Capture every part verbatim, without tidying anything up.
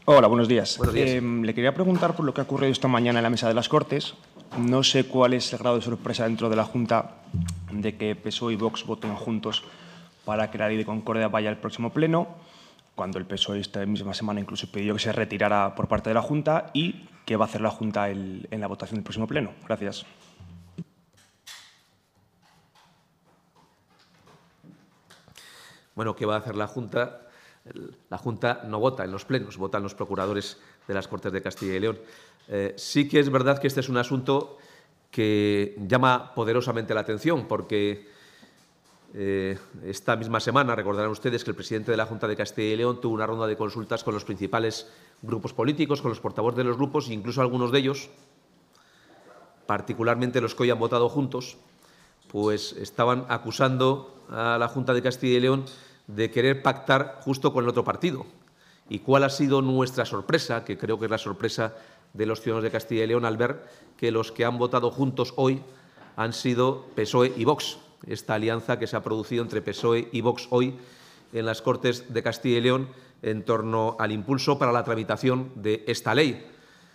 Hola, buenos días. Buenos días. Eh, le quería preguntar por lo que ha ocurrido esta mañana en la mesa de las Cortes. No sé cuál es el grado de sorpresa dentro de la Junta de que P S O E y Vox voten juntos para que la ley de Concordia vaya al próximo pleno, cuando el P S O E esta misma semana incluso pidió que se retirara por parte de la Junta, y qué va a hacer la Junta el, en la votación del próximo pleno. Gracias. Bueno, ¿qué va a hacer la Junta? La Junta no vota en los plenos, votan los procuradores de las Cortes de Castilla y León. Eh, sí que es verdad que este es un asunto que llama poderosamente la atención, porque eh, esta misma semana recordarán ustedes que el presidente de la Junta de Castilla y León tuvo una ronda de consultas con los principales grupos políticos, con los portavoces de los grupos, e incluso algunos de ellos, particularmente los que hoy han votado juntos, pues estaban acusando a la Junta de Castilla y León de querer pactar justo con el otro partido. ¿Y cuál ha sido nuestra sorpresa? Que creo que es la sorpresa de los ciudadanos de Castilla y León al ver que los que han votado juntos hoy han sido P S O E y Vox. Esta alianza que se ha producido entre P S O E y Vox hoy en las Cortes de Castilla y León en torno al impulso para la tramitación de esta ley.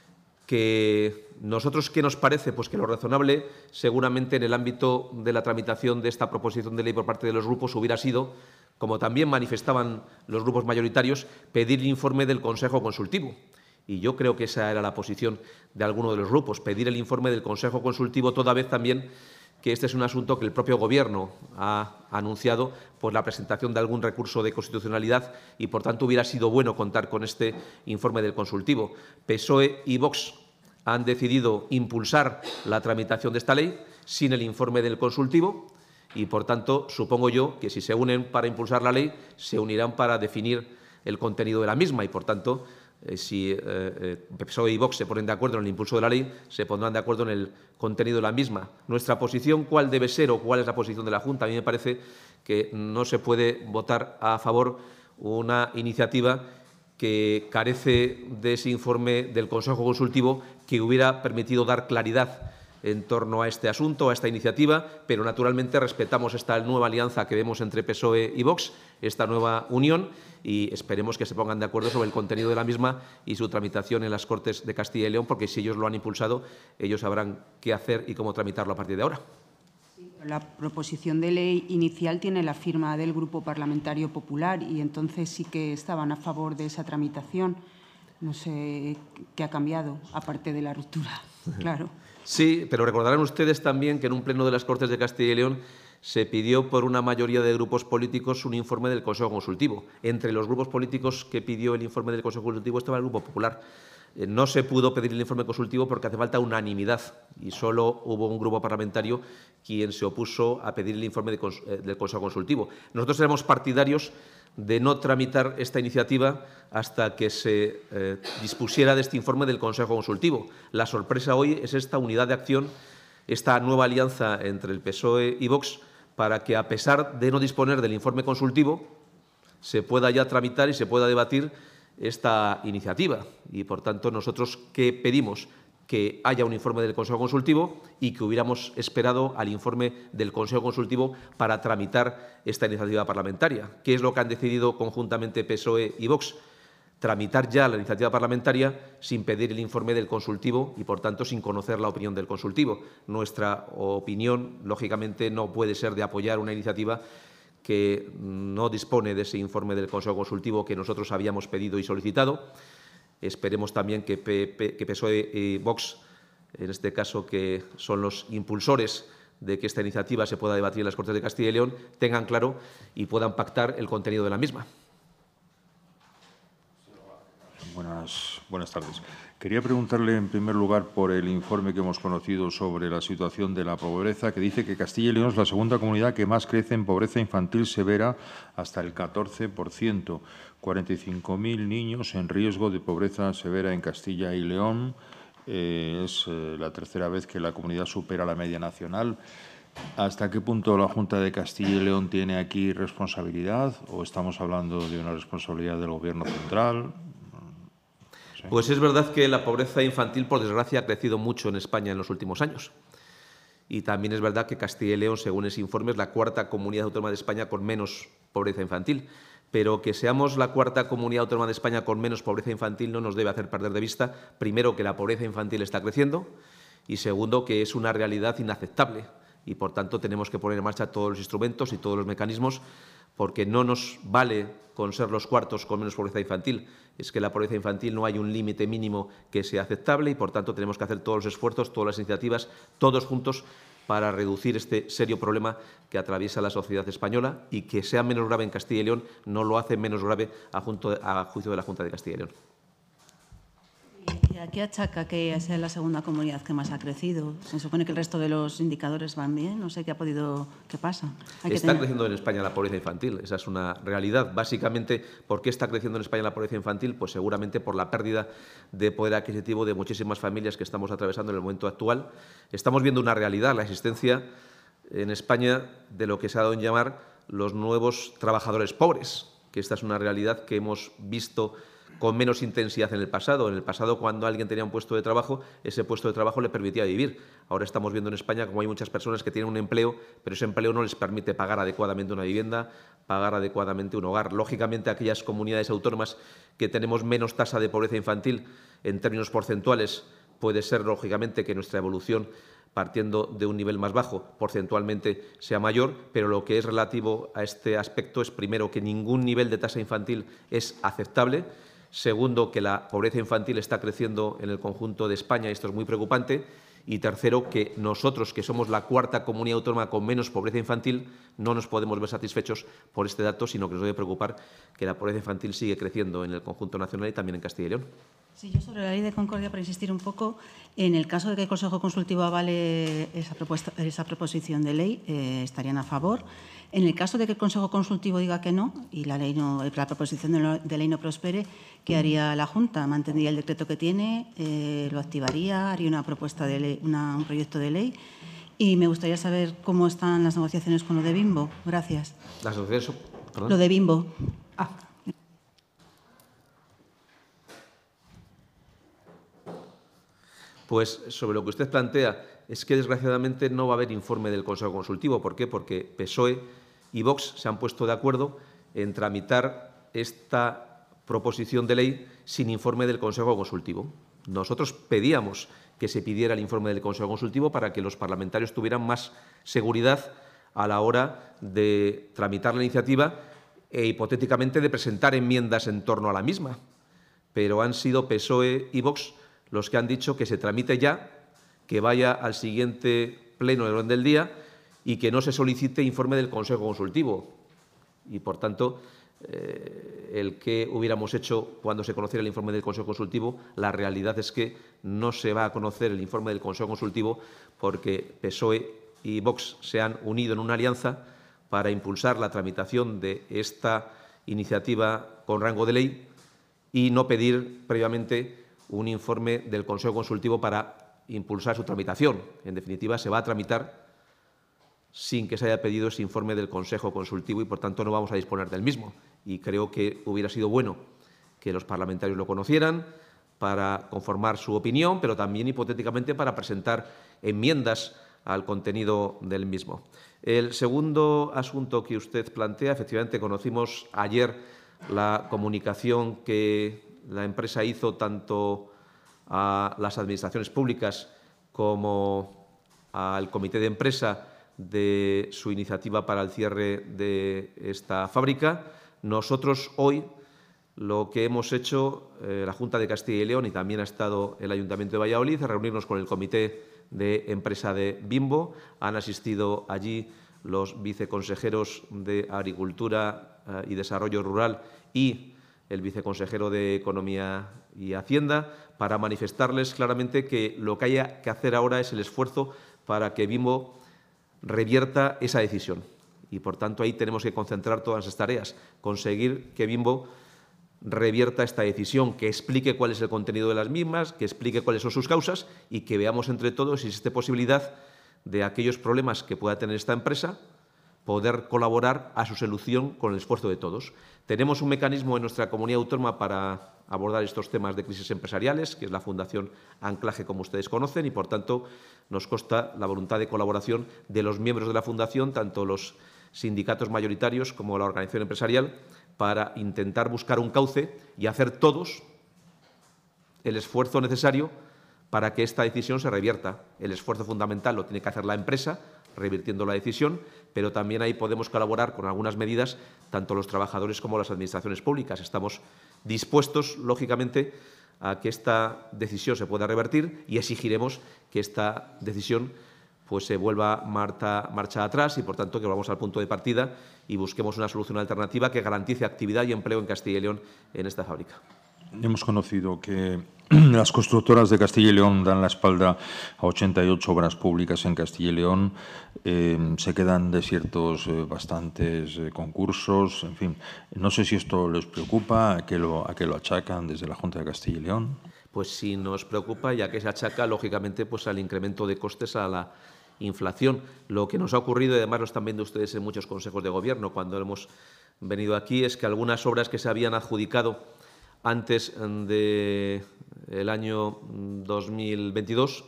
Que nosotros, ¿qué nos parece? Pues que lo razonable, seguramente en el ámbito de la tramitación de esta proposición de ley por parte de los grupos, hubiera sido, como también manifestaban los grupos mayoritarios, pedir el informe del Consejo Consultivo. Y yo creo que esa era la posición de alguno de los grupos, pedir el informe del Consejo Consultivo, toda vez también que este es un asunto que el propio Gobierno ha anunciado por la presentación de algún recurso de constitucionalidad y, por tanto, hubiera sido bueno contar con este informe del consultivo. P S O E y Vox han decidido impulsar la tramitación de esta ley sin el informe del consultivo y, por tanto, supongo yo que si se unen para impulsar la ley, se unirán para definir el contenido de la misma y, por tanto, Eh, si eh, eh, P S O E y Vox se ponen de acuerdo en el impulso de la ley, se pondrán de acuerdo en el contenido de la misma. Nuestra posición, ¿cuál debe ser o cuál es la posición de la Junta? A mí me parece que no se puede votar a favor una iniciativa que carece de ese informe del Consejo Consultivo que hubiera permitido dar claridad en torno a este asunto, a esta iniciativa, pero naturalmente respetamos esta nueva alianza que vemos entre P S O E y Vox, esta nueva unión, y esperemos que se pongan de acuerdo sobre el contenido de la misma y su tramitación en las Cortes de Castilla y León, porque si ellos lo han impulsado, ellos sabrán qué hacer y cómo tramitarlo a partir de ahora. La proposición de ley inicial tiene la firma del Grupo Parlamentario Popular y entonces sí que estaban a favor de esa tramitación. No sé qué ha cambiado, aparte de la ruptura, claro. Sí, pero recordarán ustedes también que en un pleno de las Cortes de Castilla y León se pidió por una mayoría de grupos políticos un informe del Consejo Consultivo. Entre los grupos políticos que pidió el informe del Consejo Consultivo estaba el Grupo Popular. Eh, no se pudo pedir el informe consultivo porque hace falta unanimidad y solo hubo un grupo parlamentario quien se opuso a pedir el informe de, eh, del Consejo Consultivo. Nosotros éramos partidarios de no tramitar esta iniciativa hasta que se eh, dispusiera de este informe del Consejo Consultivo. La sorpresa hoy es esta unidad de acción, esta nueva alianza entre el P S O E y Vox, para que, a pesar de no disponer del informe consultivo, se pueda ya tramitar y se pueda debatir esta iniciativa. Y, por tanto, nosotros, ¿qué pedimos? Que haya un informe del Consejo Consultivo y que hubiéramos esperado al informe del Consejo Consultivo para tramitar esta iniciativa parlamentaria. ¿Qué es lo que han decidido conjuntamente P S O E y Vox? Tramitar ya la iniciativa parlamentaria sin pedir el informe del consultivo y, por tanto, sin conocer la opinión del consultivo. Nuestra opinión, lógicamente, no puede ser de apoyar una iniciativa que no dispone de ese informe del Consejo Consultivo que nosotros habíamos pedido y solicitado. Esperemos también que, P, P, que P S O E y Vox, en este caso que son los impulsores de que esta iniciativa se pueda debatir en las Cortes de Castilla y León, tengan claro y puedan pactar el contenido de la misma. Buenas, buenas tardes. Quería preguntarle, en primer lugar, por el informe que hemos conocido sobre la situación de la pobreza, que dice que Castilla y León es la segunda comunidad que más crece en pobreza infantil severa, hasta el catorce por ciento. cuarenta y cinco mil niños en riesgo de pobreza severa en Castilla y León. Eh, es eh, la tercera vez que la comunidad supera la media nacional. ¿Hasta qué punto la Junta de Castilla y León tiene aquí responsabilidad? ¿O estamos hablando de una responsabilidad del Gobierno central? Pues es verdad que la pobreza infantil, por desgracia, ha crecido mucho en España en los últimos años. Y también es verdad que Castilla y León, según ese informe, es la cuarta comunidad autónoma de España con menos pobreza infantil. pero que seamos la cuarta comunidad autónoma de España con menos pobreza infantil no nos debe hacer perder de vista, primero, que la pobreza infantil está creciendo y, segundo, que es una realidad inaceptable y, por tanto, tenemos que poner en marcha todos los instrumentos y todos los mecanismos, porque no nos vale con ser los cuartos con menos pobreza infantil. Es que la pobreza infantil no hay un límite mínimo que sea aceptable y, por tanto, tenemos que hacer todos los esfuerzos, todas las iniciativas, todos juntos, para reducir este serio problema que atraviesa la sociedad española y que sea menos grave en Castilla y León no lo hace menos grave a, junto, a juicio de la Junta de Castilla y León. ¿Y a qué achaca que sea la segunda comunidad que más ha crecido? Se supone que el resto de los indicadores van bien, no sé qué ha podido, qué pasa. Hay Está que tener... creciendo en España la pobreza infantil, esa es una realidad. Básicamente, ¿por qué está creciendo en España la pobreza infantil? Pues seguramente por la pérdida de poder adquisitivo de muchísimas familias que estamos atravesando en el momento actual. Estamos viendo una realidad, la existencia en España de lo que se ha dado en llamar los nuevos trabajadores pobres, que esta es una realidad que hemos visto con menos intensidad en el pasado. En el pasado, cuando alguien tenía un puesto de trabajo, ese puesto de trabajo le permitía vivir. Ahora estamos viendo en España como hay muchas personas que tienen un empleo, pero ese empleo no les permite pagar adecuadamente una vivienda, pagar adecuadamente un hogar. Lógicamente, aquellas comunidades autónomas que tenemos menos tasa de pobreza infantil en términos porcentuales, puede ser, lógicamente, que nuestra evolución, partiendo de un nivel más bajo, porcentualmente sea mayor, pero lo que es relativo a este aspecto es, primero, que ningún nivel de tasa infantil es aceptable. Segundo, que la pobreza infantil está creciendo en el conjunto de España, y esto es muy preocupante. Y tercero, que nosotros, que somos la cuarta comunidad autónoma con menos pobreza infantil, no nos podemos ver satisfechos por este dato, sino que nos debe preocupar que la pobreza infantil sigue creciendo en el conjunto nacional y también en Castilla y León. Sí, yo sobre la Ley de Concordia, para insistir un poco, en el caso de que el Consejo Consultivo avale esa, propuesta, esa proposición de ley, eh, estarían a favor. En el caso de que el Consejo Consultivo diga que no y la, ley no, la proposición de, de ley no prospere, ¿qué haría la Junta? ¿Mantendría el decreto que tiene? Eh, ¿Lo activaría? ¿Haría una propuesta de ley, una, un proyecto de ley? Y me gustaría saber cómo están las negociaciones con lo de Bimbo. Gracias. ¿Las negociaciones? ¿Perdón? Lo de Bimbo. Ah. Pues sobre lo que usted plantea, es que desgraciadamente no va a haber informe del Consejo Consultivo. ¿Por qué? Porque P S O E y Vox se han puesto de acuerdo en tramitar esta proposición de ley sin informe del Consejo Consultivo. Nosotros pedíamos que se pidiera el informe del Consejo Consultivo para que los parlamentarios tuvieran más seguridad a la hora de tramitar la iniciativa e, hipotéticamente, de presentar enmiendas en torno a la misma. Pero han sido P S O E y Vox los que han dicho que se tramite ya, que vaya al siguiente pleno del orden del día y que no se solicite informe del Consejo Consultivo. Y, por tanto, eh, el que hubiéramos hecho cuando se conociera el informe del Consejo Consultivo, la realidad es que no se va a conocer el informe del Consejo Consultivo porque P S O E y Vox se han unido en una alianza para impulsar la tramitación de esta iniciativa con rango de ley y no pedir previamente un informe del Consejo Consultivo para impulsar su tramitación. En definitiva, se va a tramitar sin que se haya pedido ese informe del Consejo Consultivo y, por tanto, no vamos a disponer del mismo. Y creo que hubiera sido bueno que los parlamentarios lo conocieran para conformar su opinión, pero también, hipotéticamente, para presentar enmiendas al contenido del mismo. El segundo asunto que usted plantea, efectivamente, conocimos ayer la comunicación que la empresa hizo tanto a las administraciones públicas como al comité de empresa de su iniciativa para el cierre de esta fábrica. Nosotros hoy lo que hemos hecho, eh, la Junta de Castilla y León, y también ha estado el Ayuntamiento de Valladolid, es reunirnos con el comité de empresa de Bimbo. Han asistido allí los viceconsejeros de Agricultura eh, y Desarrollo Rural y el viceconsejero de Economía y Hacienda, para manifestarles claramente que lo que haya que hacer ahora es el esfuerzo para que Bimbo revierta esa decisión. Y, por tanto, ahí tenemos que concentrar todas las tareas, conseguir que Bimbo revierta esta decisión, que explique cuál es el contenido de las mismas, que explique cuáles son sus causas y que veamos entre todos si existe posibilidad de aquellos problemas que pueda tener esta empresa, poder colaborar a su solución con el esfuerzo de todos. Tenemos un mecanismo en nuestra comunidad autónoma para abordar estos temas de crisis empresariales, que es la Fundación Anclaje, como ustedes conocen, y, por tanto, nos consta la voluntad de colaboración de los miembros de la Fundación, tanto los sindicatos mayoritarios como la organización empresarial, para intentar buscar un cauce y hacer todos el esfuerzo necesario para que esta decisión se revierta. El esfuerzo fundamental lo tiene que hacer la empresa, revirtiendo la decisión, pero también ahí podemos colaborar con algunas medidas, tanto los trabajadores como las administraciones públicas. Estamos dispuestos, lógicamente, a que esta decisión se pueda revertir y exigiremos que esta decisión pues, se vuelva marcha, marcha atrás y, por tanto, que volvamos al punto de partida y busquemos una solución alternativa que garantice actividad y empleo en Castilla y León en esta fábrica. Hemos conocido que las constructoras de Castilla y León dan la espalda a ochenta y ocho obras públicas en Castilla y León. Eh, se quedan desiertos eh, bastantes eh, concursos. En fin, no sé si esto les preocupa, a qué lo, a qué lo achacan desde la Junta de Castilla y León. Pues sí nos preocupa, ya que se achaca, lógicamente, pues al incremento de costes a la inflación. Lo que nos ha ocurrido, y además lo están viendo ustedes en muchos consejos de gobierno cuando hemos venido aquí, es que algunas obras que se habían adjudicado antes del año dos mil veintidós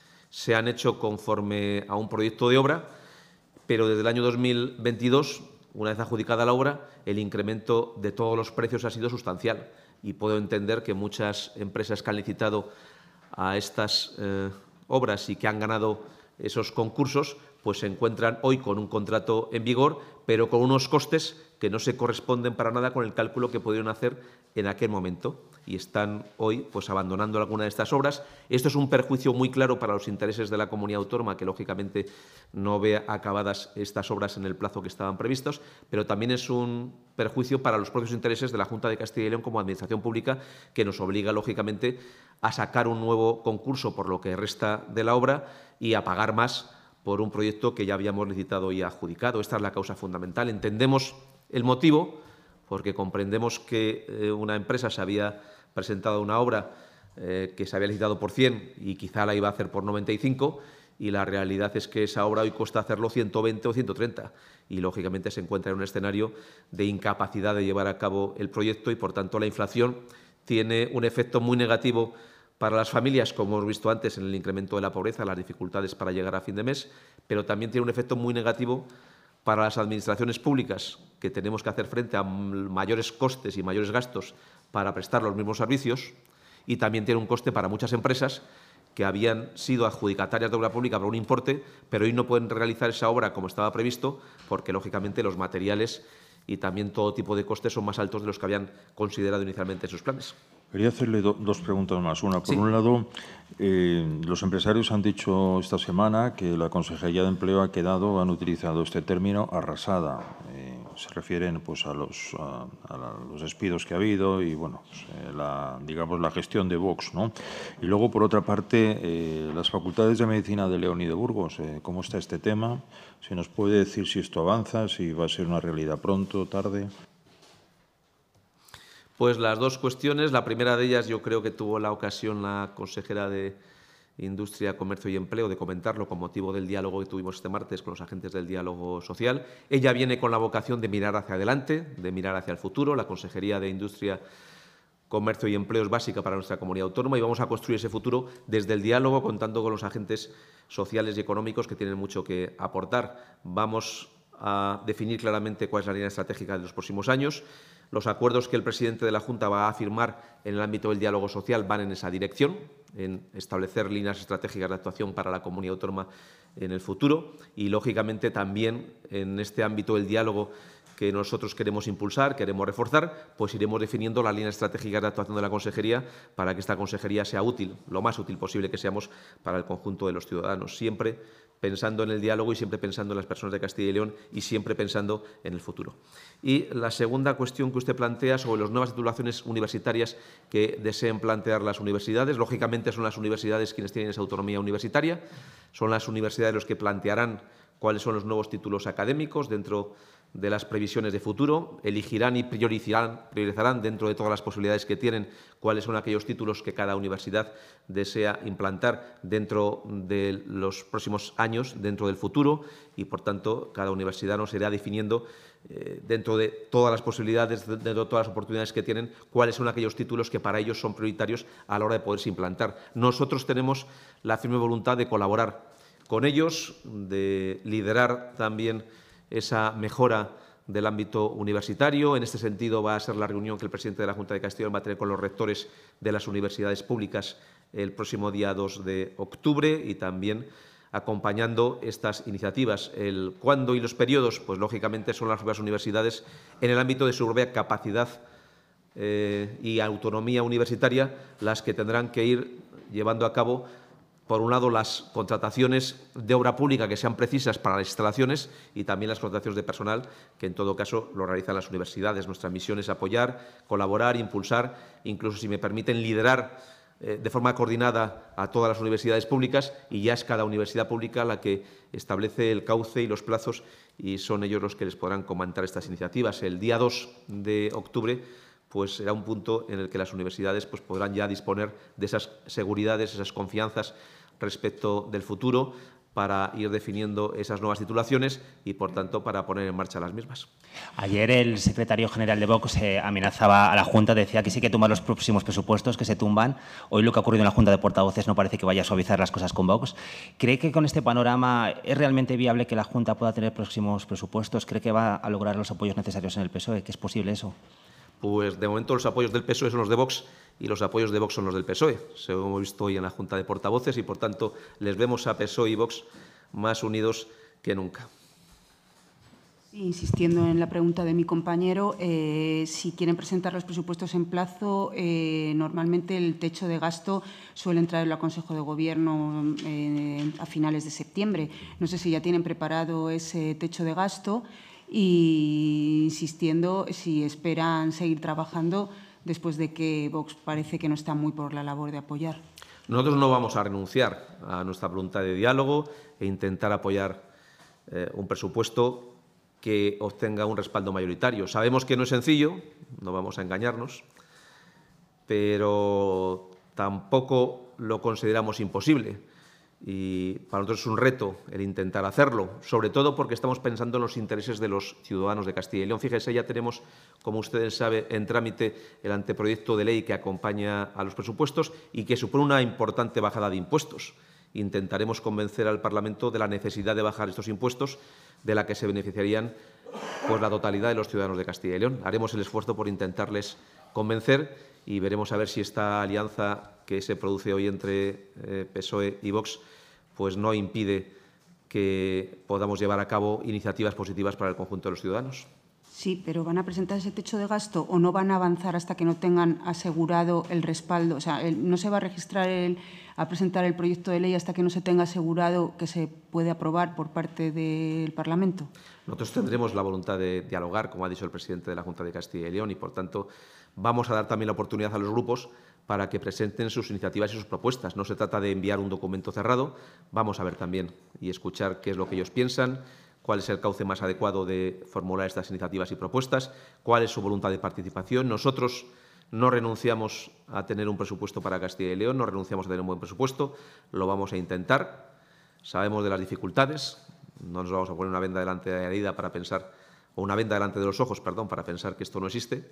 se han hecho conforme a un proyecto de obra, pero desde el año dos mil veintidós, una vez adjudicada la obra, el incremento de todos los precios ha sido sustancial y puedo entender que muchas empresas que han licitado a estas eh, obras y que han ganado esos concursos pues se encuentran hoy con un contrato en vigor, pero con unos costes que no se corresponden para nada con el cálculo que pudieron hacer en aquel momento y están hoy pues abandonando alguna de estas obras. Esto es un perjuicio muy claro para los intereses de la comunidad autónoma, que lógicamente no ve acabadas estas obras en el plazo que estaban previstos, pero también es un perjuicio para los propios intereses de la Junta de Castilla y León como administración pública, que nos obliga lógicamente a sacar un nuevo concurso por lo que resta de la obra y a pagar más por un proyecto que ya habíamos licitado y adjudicado. Esta es la causa fundamental. Entendemos el motivo, porque comprendemos que eh, una empresa se había presentado una obra eh, que se había licitado por cien y quizá la iba a hacer por noventa y cinco, y la realidad es que esa obra hoy cuesta hacerlo ciento veinte o ciento treinta y, lógicamente, se encuentra en un escenario de incapacidad de llevar a cabo el proyecto y, por tanto, la inflación tiene un efecto muy negativo para las familias, como hemos visto antes en el incremento de la pobreza, las dificultades para llegar a fin de mes, pero también tiene un efecto muy negativo para las administraciones públicas, que tenemos que hacer frente a mayores costes y mayores gastos para prestar los mismos servicios, y también tiene un coste para muchas empresas que habían sido adjudicatarias de obra pública por un importe, pero hoy no pueden realizar esa obra como estaba previsto, porque, lógicamente, los materiales y también todo tipo de costes son más altos de los que habían considerado inicialmente en sus planes. Quería hacerle do, dos preguntas más. Una, por sí. un lado, eh, los empresarios han dicho esta semana que la Consejería de Empleo ha quedado, han utilizado este término, arrasada. Eh, se refieren pues, a, los, a, a los despidos que ha habido y, bueno, pues, eh, la, digamos, la gestión de Vox, ¿no? Y luego, por otra parte, eh, las facultades de Medicina de León y de Burgos. Eh, ¿Cómo está este tema? ¿Se nos puede decir si esto avanza, si va a ser una realidad pronto, tarde? Pues las dos cuestiones. La primera de ellas, yo creo que tuvo la ocasión la consejera de Industria, Comercio y Empleo de comentarlo con motivo del diálogo que tuvimos este martes con los agentes del diálogo social. Ella viene con la vocación de mirar hacia adelante, de mirar hacia el futuro. La Consejería de Industria, Comercio y Empleo es básica para nuestra comunidad autónoma y vamos a construir ese futuro desde el diálogo, contando con los agentes sociales y económicos que tienen mucho que aportar. Vamos a definir claramente cuál es la línea estratégica de los próximos años. Los acuerdos que el presidente de la Junta va a firmar en el ámbito del diálogo social van en esa dirección, en establecer líneas estratégicas de actuación para la comunidad autónoma en el futuro y, lógicamente, también en este ámbito del diálogo que nosotros queremos impulsar, queremos reforzar, pues iremos definiendo las líneas estratégicas de actuación de la Consejería para que esta Consejería sea útil, lo más útil posible que seamos para el conjunto de los ciudadanos, siempre pensando en el diálogo y siempre pensando en las personas de Castilla y León y siempre pensando en el futuro. Y la segunda cuestión que usted plantea sobre las nuevas titulaciones universitarias que deseen plantear las universidades, lógicamente son las universidades quienes tienen esa autonomía universitaria, son las universidades los que plantearán cuáles son los nuevos títulos académicos dentro de las previsiones de futuro, elegirán y priorizarán, priorizarán dentro de todas las posibilidades que tienen cuáles son aquellos títulos que cada universidad desea implantar dentro de los próximos años, dentro del futuro, y, por tanto, cada universidad nos irá definiendo eh, dentro de todas las posibilidades, dentro de todas las oportunidades que tienen, cuáles son aquellos títulos que para ellos son prioritarios a la hora de poderse implantar. Nosotros tenemos la firme voluntad de colaborar con ellos, de liderar también esa mejora del ámbito universitario. En este sentido, va a ser la reunión que el presidente de la Junta de Castilla y León va a tener con los rectores de las universidades públicas el próximo día dos de octubre y también acompañando estas iniciativas. El cuándo y los periodos, pues lógicamente son las propias universidades en el ámbito de su propia capacidad eh, y autonomía universitaria las que tendrán que ir llevando a cabo, por un lado, las contrataciones de obra pública que sean precisas para las instalaciones y también las contrataciones de personal, que en todo caso lo realizan las universidades. Nuestra misión es apoyar, colaborar, impulsar, incluso, si me permiten, liderar eh, de forma coordinada a todas las universidades públicas, y ya es cada universidad pública la que establece el cauce y los plazos, y son ellos los que les podrán comentar estas iniciativas. El día dos de octubre pues será un punto en el que las universidades pues, podrán ya disponer de esas seguridades, esas confianzas respecto del futuro, para ir definiendo esas nuevas titulaciones y, por tanto, para poner en marcha las mismas. Ayer el secretario general de Vox eh, amenazaba a la Junta, decía que sí que tumban los próximos presupuestos, que se tumban. Hoy lo que ha ocurrido en la Junta de Portavoces no parece que vaya a suavizar las cosas con Vox. ¿Cree que con este panorama es realmente viable que la Junta pueda tener próximos presupuestos? ¿Cree que va a lograr los apoyos necesarios en el P S O E? ¿Que es posible eso? Pues de momento los apoyos del P S O E son los de Vox y los apoyos de Vox son los del P S O E. Se lo hemos visto hoy en la Junta de Portavoces y, por tanto, les vemos a P S O E y Vox más unidos que nunca. Sí, insistiendo en la pregunta de mi compañero, eh, si quieren presentar los presupuestos en plazo, eh, normalmente el techo de gasto suele entrar en el Consejo de Gobierno eh, a finales de septiembre. No sé si ya tienen preparado ese techo de gasto. Y insistiendo si esperan seguir trabajando después de que Vox parece que no está muy por la labor de apoyar. Nosotros no vamos a renunciar a nuestra voluntad de diálogo e intentar apoyar eh, un presupuesto que obtenga un respaldo mayoritario. Sabemos que no es sencillo, no vamos a engañarnos, pero tampoco lo consideramos imposible. Y para nosotros es un reto el intentar hacerlo, sobre todo porque estamos pensando en los intereses de los ciudadanos de Castilla y León. Fíjese, ya tenemos, como ustedes saben, en trámite el anteproyecto de ley que acompaña a los presupuestos y que supone una importante bajada de impuestos. Intentaremos convencer al Parlamento de la necesidad de bajar estos impuestos, de la que se beneficiarían pues, la totalidad de los ciudadanos de Castilla y León. Haremos el esfuerzo por intentarles convencer y veremos a ver si esta alianza que se produce hoy entre eh, P S O E y Vox pues no impide que podamos llevar a cabo iniciativas positivas para el conjunto de los ciudadanos. Sí, pero ¿van a presentar ese techo de gasto o no van a avanzar hasta que no tengan asegurado el respaldo? O sea, el, no se va a registrar el, a presentar el proyecto de ley hasta que no se tenga asegurado que se puede aprobar por parte del Parlamento. Nosotros tendremos la voluntad de dialogar, como ha dicho el presidente de la Junta de Castilla y León, y, por tanto, vamos a dar también la oportunidad a los grupos para que presenten sus iniciativas y sus propuestas. No se trata de enviar un documento cerrado, vamos a ver también y escuchar qué es lo que ellos piensan, cuál es el cauce más adecuado de formular estas iniciativas y propuestas, cuál es su voluntad de participación. Nosotros no renunciamos a tener un presupuesto para Castilla y León, no renunciamos a tener un buen presupuesto, lo vamos a intentar. Sabemos de las dificultades, no nos vamos a poner una venda delante de la herida para pensar, o una venda delante de los ojos, perdón, para pensar que esto no existe,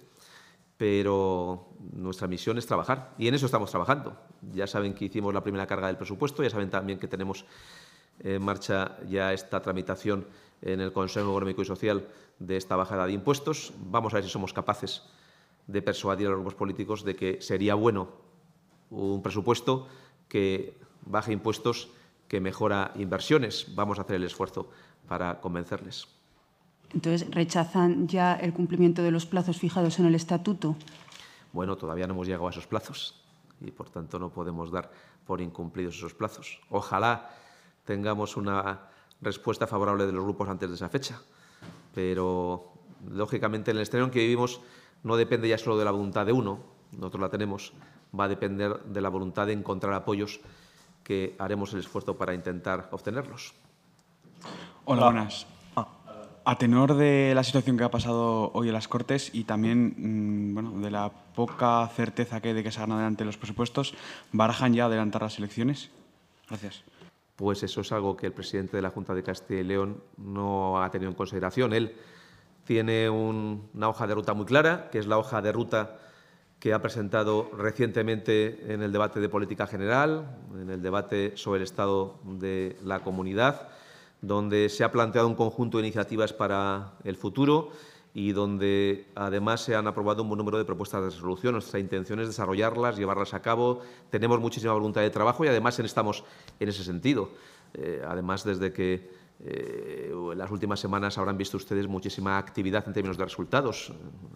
pero nuestra misión es trabajar y en eso estamos trabajando. Ya saben que hicimos la primera carga del presupuesto, ya saben también que tenemos en marcha ya esta tramitación en el Consejo Económico y Social de esta bajada de impuestos. Vamos a ver si somos capaces de persuadir a los grupos políticos de que sería bueno un presupuesto que baje impuestos, que mejora inversiones. Vamos a hacer el esfuerzo para convencerles. Entonces, ¿rechazan ya el cumplimiento de los plazos fijados en el Estatuto? Bueno, todavía no hemos llegado a esos plazos y, por tanto, no podemos dar por incumplidos esos plazos. Ojalá tengamos una respuesta favorable de los grupos antes de esa fecha, pero, lógicamente, en el escenario en que vivimos no depende ya solo de la voluntad de uno, nosotros la tenemos, va a depender de la voluntad de encontrar apoyos que haremos el esfuerzo para intentar obtenerlos. Hola, buenas. A tenor de la situación que ha pasado hoy en las Cortes y también mmm, bueno, de la poca certeza que hay de que se hagan adelante los presupuestos, ¿barajan ya adelantar las elecciones? Gracias. Pues eso es algo que el presidente de la Junta de Castilla y León no ha tenido en consideración. Él tiene un, una hoja de ruta muy clara, que es la hoja de ruta que ha presentado recientemente en el debate de política general, en el debate sobre el estado de la comunidad, donde se ha planteado un conjunto de iniciativas para el futuro y donde además se han aprobado un buen número de propuestas de resolución. Nuestra intención es desarrollarlas, llevarlas a cabo. Tenemos muchísima voluntad de trabajo y además estamos en ese sentido. Eh, además, desde que eh, en las últimas semanas habrán visto ustedes muchísima actividad en términos de resultados,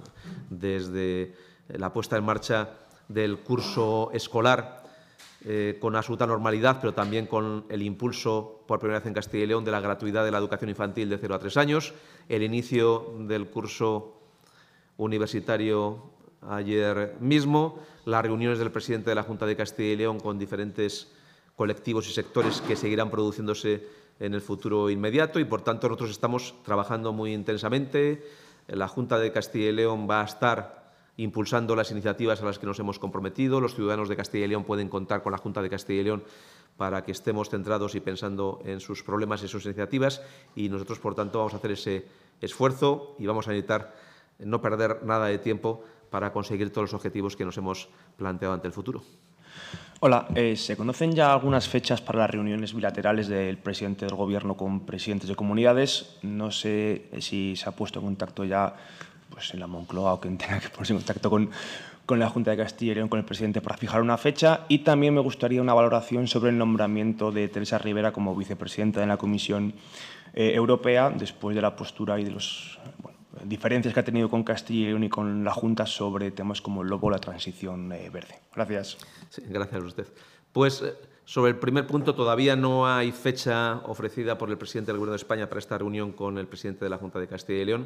desde la puesta en marcha del curso escolar eh, con absoluta normalidad, pero también con el impulso por primera vez en Castilla y León de la gratuidad de la educación infantil de cero a tres años, el inicio del curso universitario ayer mismo, las reuniones del presidente de la Junta de Castilla y León con diferentes colectivos y sectores que seguirán produciéndose en el futuro inmediato y, por tanto, nosotros estamos trabajando muy intensamente. La Junta de Castilla y León va a estar impulsando las iniciativas a las que nos hemos comprometido. Los ciudadanos de Castilla y León pueden contar con la Junta de Castilla y León para que estemos centrados y pensando en sus problemas y sus iniciativas, y nosotros, por tanto, vamos a hacer ese esfuerzo y vamos a necesitar no perder nada de tiempo para conseguir todos los objetivos que nos hemos planteado ante el futuro. Hola, eh, ¿se conocen ya algunas fechas para las reuniones bilaterales del presidente del Gobierno con presidentes de comunidades? No sé si se ha puesto en contacto ya pues, en la Moncloa o quien tenga que ponerse en contacto con, con la Junta de Castilla y León, con el presidente, para fijar una fecha. Y también me gustaría una valoración sobre el nombramiento de Teresa Ribera como vicepresidenta de la Comisión eh, Europea, después de la postura y de las bueno, diferencias que ha tenido con Castilla y León y con la Junta sobre temas como el lobo o la transición eh, verde. Gracias. Sí, gracias a usted. Pues eh, sobre el primer punto, todavía no hay fecha ofrecida por el presidente del Gobierno de España para esta reunión con el presidente de la Junta de Castilla y León.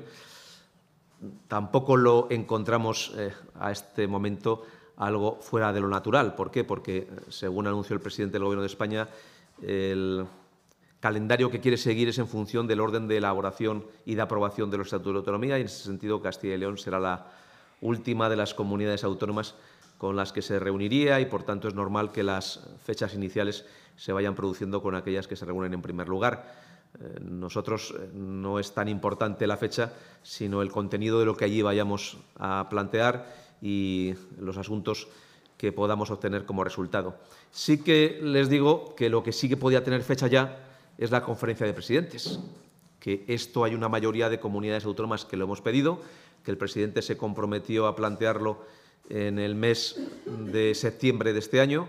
Tampoco lo encontramos eh, a este momento algo fuera de lo natural. ¿Por qué? Porque, según anunció el presidente del Gobierno de España, el calendario que quiere seguir es en función del orden de elaboración y de aprobación de los estatutos de autonomía, y en ese sentido Castilla y León será la última de las comunidades autónomas con las que se reuniría y, por tanto, es normal que las fechas iniciales se vayan produciendo con aquellas que se reúnen en primer lugar. Eh, nosotros eh, no es tan importante la fecha, sino el contenido de lo que allí vayamos a plantear y los asuntos que podamos obtener como resultado. Sí que les digo que lo que sí que podía tener fecha ya es la conferencia de presidentes, que esto hay una mayoría de comunidades autónomas que lo hemos pedido, que el presidente se comprometió a plantearlo en el mes de septiembre de este año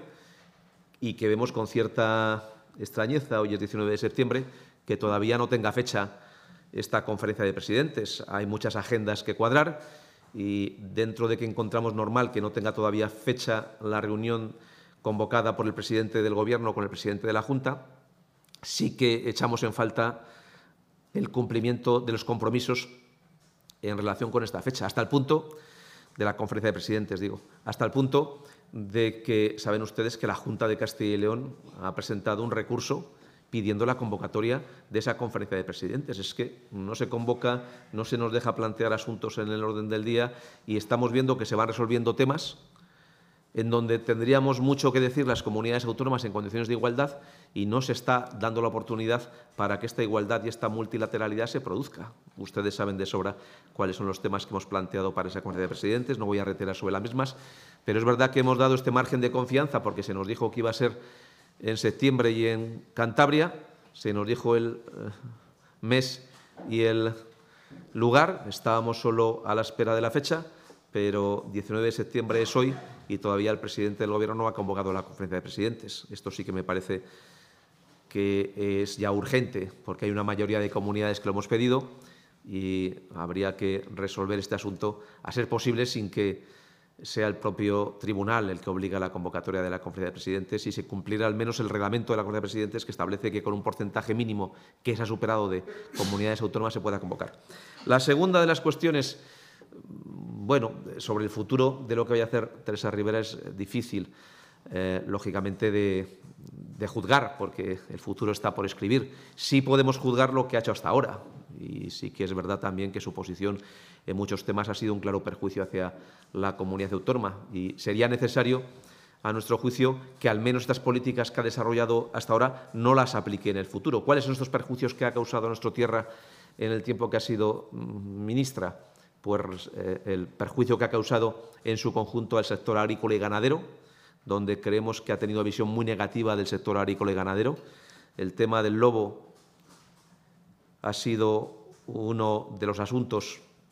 y que vemos con cierta extrañeza, hoy es diecinueve de septiembre, que todavía no tenga fecha esta conferencia de presidentes. Hay muchas agendas que cuadrar y dentro de que encontramos normal que no tenga todavía fecha la reunión convocada por el presidente del Gobierno con el presidente de la Junta, sí que echamos en falta el cumplimiento de los compromisos en relación con esta fecha, hasta el punto de la conferencia de presidentes, digo, hasta el punto de que saben ustedes que la Junta de Castilla y León ha presentado un recurso pidiendo la convocatoria de esa conferencia de presidentes. Es que no se convoca, no se nos deja plantear asuntos en el orden del día y estamos viendo que se van resolviendo temas en donde tendríamos mucho que decir las comunidades autónomas en condiciones de igualdad y no se está dando la oportunidad para que esta igualdad y esta multilateralidad se produzca. Ustedes saben de sobra cuáles son los temas que hemos planteado para esa conferencia de presidentes, no voy a reiterar sobre las mismas, pero es verdad que hemos dado este margen de confianza porque se nos dijo que iba a ser en septiembre y en Cantabria, se nos dijo el eh, mes y el lugar, estábamos solo a la espera de la fecha, pero diecinueve de septiembre es hoy y todavía el presidente del Gobierno no ha convocado la conferencia de presidentes. Esto sí que me parece que es ya urgente, porque hay una mayoría de comunidades que lo hemos pedido y habría que resolver este asunto, a ser posible, sin que sea el propio tribunal el que obliga a la convocatoria de la conferencia de presidentes y se cumpliera al menos el reglamento de la conferencia de presidentes que establece que con un porcentaje mínimo que se ha superado de comunidades autónomas se pueda convocar. La segunda de las cuestiones, bueno, sobre el futuro de lo que vaya a hacer Teresa Ribera es difícil, eh, lógicamente, de, de juzgar, porque el futuro está por escribir. Sí podemos juzgar lo que ha hecho hasta ahora y sí que es verdad también que su posición en muchos temas ha sido un claro perjuicio hacia la comunidad autónoma y sería necesario, a nuestro juicio, que al menos estas políticas que ha desarrollado hasta ahora no las aplique en el futuro. ¿Cuáles son estos perjuicios que ha causado a nuestra tierra en el tiempo que ha sido ministra? Pues eh, el perjuicio que ha causado en su conjunto al sector agrícola y ganadero, donde creemos que ha tenido una visión muy negativa del sector agrícola y ganadero. El tema del lobo ha sido uno de los asuntos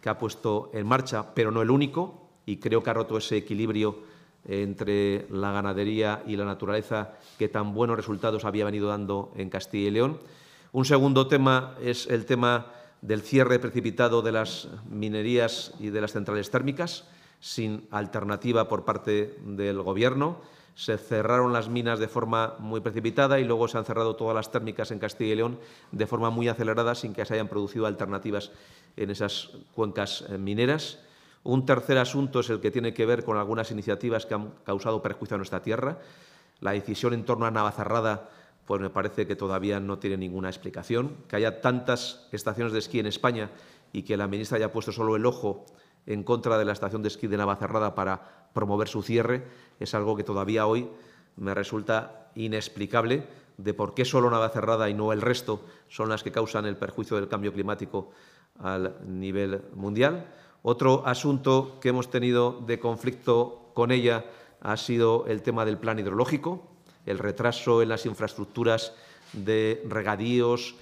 que ha puesto en marcha, pero no el único, y creo que ha roto ese equilibrio entre la ganadería y la naturaleza que tan buenos resultados había venido dando en Castilla y León. Un segundo tema es el tema del cierre precipitado de las minerías y de las centrales térmicas, sin alternativa por parte del Gobierno. Se cerraron las minas de forma muy precipitada y luego se han cerrado todas las térmicas en Castilla y León de forma muy acelerada, sin que se hayan producido alternativas en esas cuencas mineras. Un tercer asunto es el que tiene que ver con algunas iniciativas que han causado perjuicio a nuestra tierra. La decisión en torno a Navacerrada, pues me parece que todavía no tiene ninguna explicación. Que haya tantas estaciones de esquí en España y que la ministra haya puesto solo el ojo en contra de la estación de esquí de Navacerrada para promover su cierre es algo que todavía hoy me resulta inexplicable, de por qué solo Navacerrada y no el resto son las que causan el perjuicio del cambio climático al nivel mundial. Otro asunto que hemos tenido de conflicto con ella ha sido el tema del plan hidrológico, el retraso en las infraestructuras de regadíos,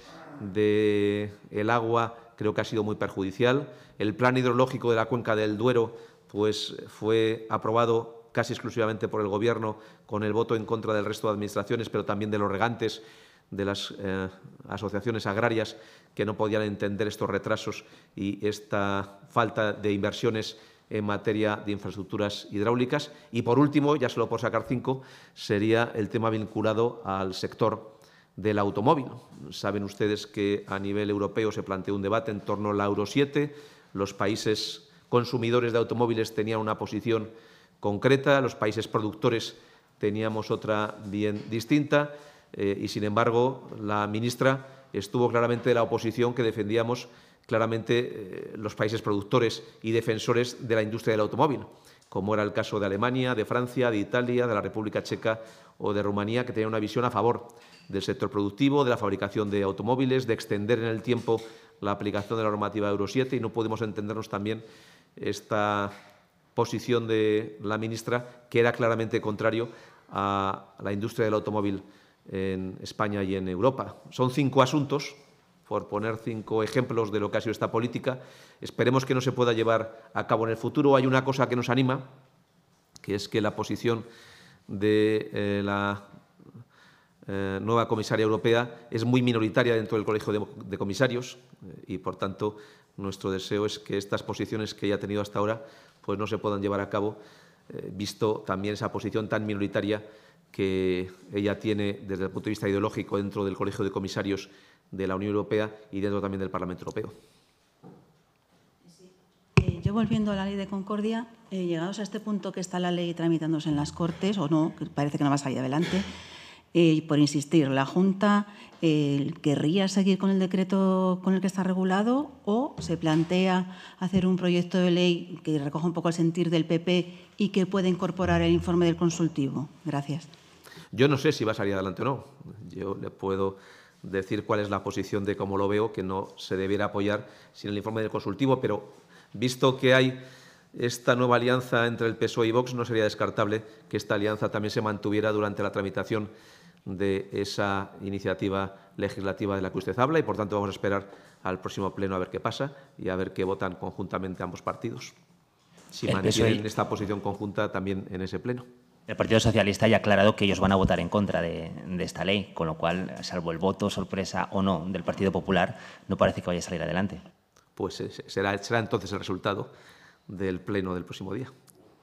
de el agua, creo que ha sido muy perjudicial. El plan hidrológico de la cuenca del Duero pues, fue aprobado casi exclusivamente por el Gobierno, con el voto en contra del resto de administraciones, pero también de los regantes, de las eh, asociaciones agrarias, que no podían entender estos retrasos y esta falta de inversiones en materia de infraestructuras hidráulicas. Y, por último, ya solo por sacar cinco, sería el tema vinculado al sector del automóvil. Saben ustedes que a nivel europeo se planteó un debate en torno a la Euro siete. Los países consumidores de automóviles tenían una posición concreta, los países productores teníamos otra bien distinta eh, y, sin embargo, la ministra estuvo claramente de la oposición, que defendíamos claramente eh, los países productores y defensores de la industria del automóvil, como era el caso de Alemania, de Francia, de Italia, de la República Checa o de Rumanía, que tenían una visión a favor del sector productivo, de la fabricación de automóviles, de extender en el tiempo la aplicación de la normativa Euro siete, y no podemos entendernos también esta posición de la ministra, que era claramente contrario a la industria del automóvil en España y en Europa. Son cinco asuntos, por poner cinco ejemplos de lo que ha sido esta política. Esperemos que no se pueda llevar a cabo en el futuro. Hay una cosa que nos anima, que es que la posición de eh, la eh, nueva comisaria europea es muy minoritaria dentro del Colegio de, de Comisarios eh, y, por tanto, nuestro deseo es que estas posiciones que ella ha tenido hasta ahora pues no se puedan llevar a cabo, eh, visto también esa posición tan minoritaria que ella tiene desde el punto de vista ideológico dentro del Colegio de Comisarios de la Unión Europea y dentro también del Parlamento Europeo. Eh, yo, volviendo a la Ley de Concordia, eh, llegados a este punto que está la ley tramitándose en las Cortes, o no, que parece que no va a salir adelante, eh, por insistir, ¿la Junta eh, querría seguir con el decreto con el que está regulado o se plantea hacer un proyecto de ley que recoja un poco el sentir del P P y que pueda incorporar el informe del consultivo? Gracias. Yo no sé si va a salir adelante o no. Yo le puedo decir cuál es la posición de cómo lo veo, que no se debiera apoyar sin el informe del consultivo, pero visto que hay esta nueva alianza entre el P S O E y Vox, no sería descartable que esta alianza también se mantuviera durante la tramitación de esa iniciativa legislativa de la que usted habla y, por tanto, vamos a esperar al próximo pleno a ver qué pasa y a ver qué votan conjuntamente ambos partidos, si el mantienen P S O E... esta posición conjunta también en ese pleno. El Partido Socialista ya ha aclarado que ellos van a votar en contra de, de esta ley, con lo cual, salvo el voto sorpresa o no del Partido Popular, no parece que vaya a salir adelante. Pues será, será entonces el resultado del pleno del próximo día.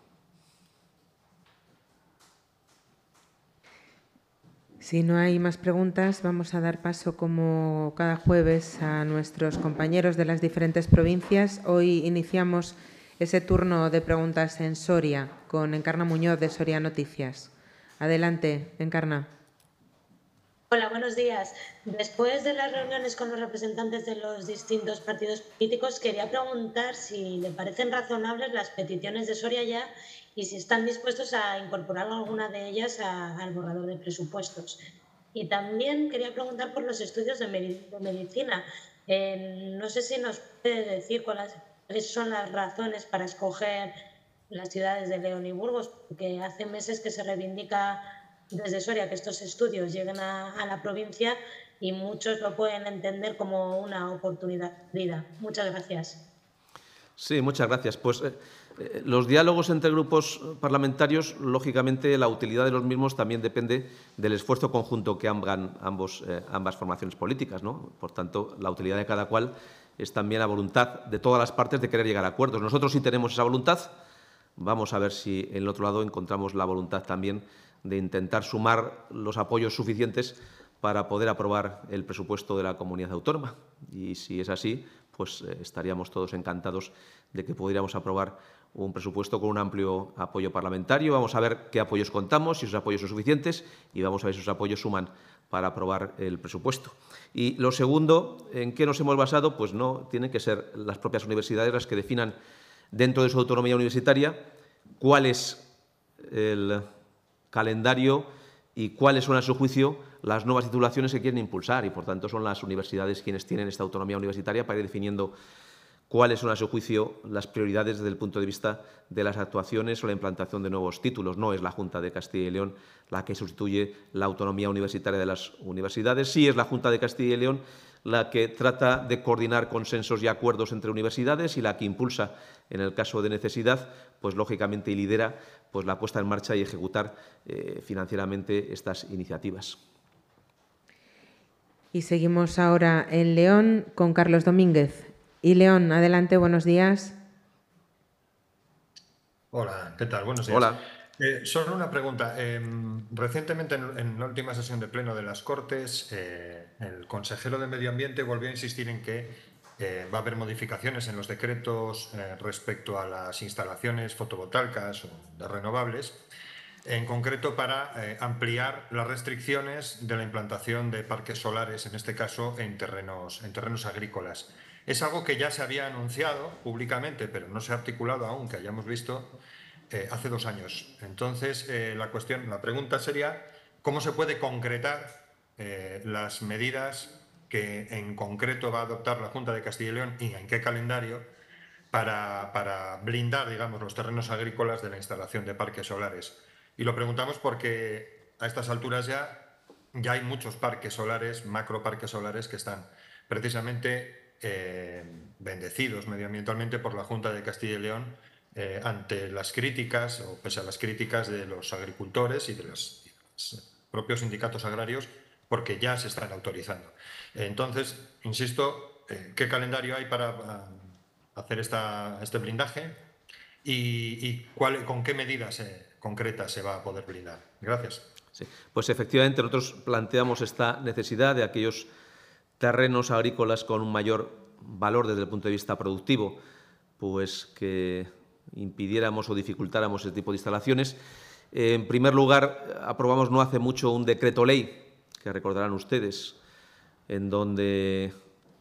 Si no hay más preguntas, vamos a dar paso, como cada jueves, a nuestros compañeros de las diferentes provincias. Hoy iniciamos ese turno de preguntas en Soria, con Encarna Muñoz, de Soria Noticias. Adelante, Encarna. Hola, buenos días. Después de las reuniones con los representantes de los distintos partidos políticos, quería preguntar si le parecen razonables las peticiones de Soria ya y si están dispuestos a incorporar alguna de ellas a, al borrador de presupuestos. Y también quería preguntar por los estudios de, de medicina. Eh, no sé si nos puede decir cuáles son las razones para escoger las ciudades de León y Burgos, porque hace meses que se reivindica desde Soria que estos estudios lleguen a, a la provincia y muchos lo pueden entender como una oportunidad perdida. Muchas gracias. Sí, muchas gracias. Pues eh, eh, los diálogos entre grupos parlamentarios, lógicamente, la utilidad de los mismos también depende del esfuerzo conjunto que hagan ambos, eh, ambas formaciones políticas, ¿no? Por tanto, la utilidad de cada cual es también la voluntad de todas las partes de querer llegar a acuerdos. Nosotros sí tenemos esa voluntad. Vamos a ver si en el otro lado encontramos la voluntad también de intentar sumar los apoyos suficientes para poder aprobar el presupuesto de la comunidad autónoma. Y si es así, pues eh, estaríamos todos encantados de que pudiéramos aprobar un presupuesto con un amplio apoyo parlamentario. Vamos a ver qué apoyos contamos, si esos apoyos son suficientes y vamos a ver si esos apoyos suman para aprobar el presupuesto. Y lo segundo, ¿en qué nos hemos basado? Pues no, tienen que ser las propias universidades las que definan dentro de su autonomía universitaria cuál es el calendario y cuáles son, a su juicio, las nuevas titulaciones que quieren impulsar y, por tanto, son las universidades quienes tienen esta autonomía universitaria para ir definiendo cuáles son, a su juicio, las prioridades desde el punto de vista de las actuaciones o la implantación de nuevos títulos. No es la Junta de Castilla y León la que sustituye la autonomía universitaria de las universidades. Sí es la Junta de Castilla y León la que trata de coordinar consensos y acuerdos entre universidades y la que impulsa, en el caso de necesidad, pues lógicamente y lidera pues, la puesta en marcha y ejecutar eh, financieramente estas iniciativas. Y seguimos ahora en León con Carlos Domínguez. Y León, adelante, buenos días. Hola, ¿qué tal? Buenos días. Hola. Eh, solo una pregunta. Eh, recientemente, en, en la última sesión de pleno de las Cortes, eh, el consejero de Medio Ambiente volvió a insistir en que eh, va a haber modificaciones en los decretos eh, respecto a las instalaciones fotovoltaicas o de renovables, en concreto para eh, ampliar las restricciones de la implantación de parques solares, en este caso en terrenos, en terrenos agrícolas. Es algo que ya se había anunciado públicamente, pero no se ha articulado aún, que hayamos visto, eh, hace dos años. Entonces, eh, la cuestión, la pregunta sería, ¿cómo se puede concretar eh, las medidas que en concreto va a adoptar la Junta de Castilla y León y en qué calendario para, para blindar, digamos, los terrenos agrícolas de la instalación de parques solares? Y lo preguntamos porque a estas alturas ya, ya hay muchos parques solares, macroparques solares, que están precisamente Eh, bendecidos medioambientalmente por la Junta de Castilla y León eh, ante las críticas, o pese a las críticas de los agricultores y de los, y de los propios sindicatos agrarios, porque ya se están autorizando. Entonces, insisto, eh, ¿qué calendario hay para uh, hacer esta, este blindaje y, y cuál, con qué medidas eh, concretas se va a poder blindar? Gracias. Sí, pues efectivamente nosotros planteamos esta necesidad de aquellos terrenos agrícolas con un mayor valor desde el punto de vista productivo, pues que impidiéramos o dificultáramos ese tipo de instalaciones. En primer lugar, aprobamos no hace mucho un decreto ley, que recordarán ustedes, en donde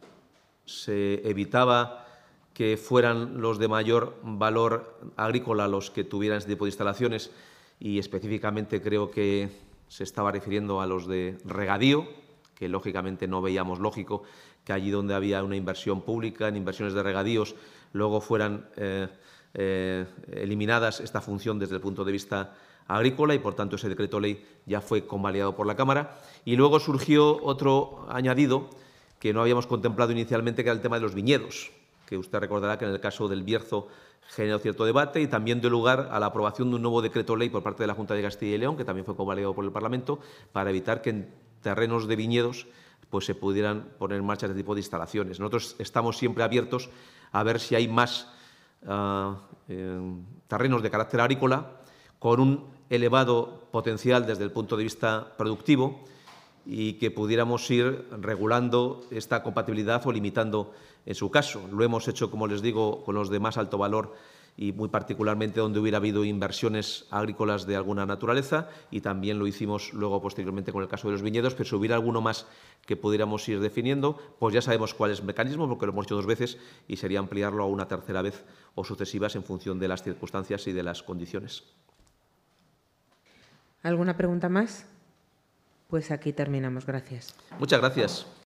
se evitaba que fueran los de mayor valor agrícola los que tuvieran este tipo de instalaciones y específicamente creo que se estaba refiriendo a los de regadío, que lógicamente no veíamos lógico que allí donde había una inversión pública en inversiones de regadíos luego fueran eh, eh, eliminadas esta función desde el punto de vista agrícola y, por tanto, ese decreto ley ya fue convalidado por la Cámara. Y luego surgió otro añadido que no habíamos contemplado inicialmente, que era el tema de los viñedos, que usted recordará que en el caso del Bierzo generó cierto debate y también dio lugar a la aprobación de un nuevo decreto ley por parte de la Junta de Castilla y León, que también fue convalidado por el Parlamento, para evitar que en terrenos de viñedos pues se pudieran poner en marcha este tipo de instalaciones. Nosotros estamos siempre abiertos a ver si hay más uh, eh, terrenos de carácter agrícola con un elevado potencial desde el punto de vista productivo y que pudiéramos ir regulando esta compatibilidad o limitando en su caso. Lo hemos hecho, como les digo, con los de más alto valor y muy particularmente donde hubiera habido inversiones agrícolas de alguna naturaleza y también lo hicimos luego posteriormente con el caso de los viñedos, pero si hubiera alguno más que pudiéramos ir definiendo, pues ya sabemos cuál es el mecanismo, porque lo hemos hecho dos veces y sería ampliarlo a una tercera vez o sucesivas en función de las circunstancias y de las condiciones. ¿Alguna pregunta más? Pues aquí terminamos. Gracias. Muchas gracias.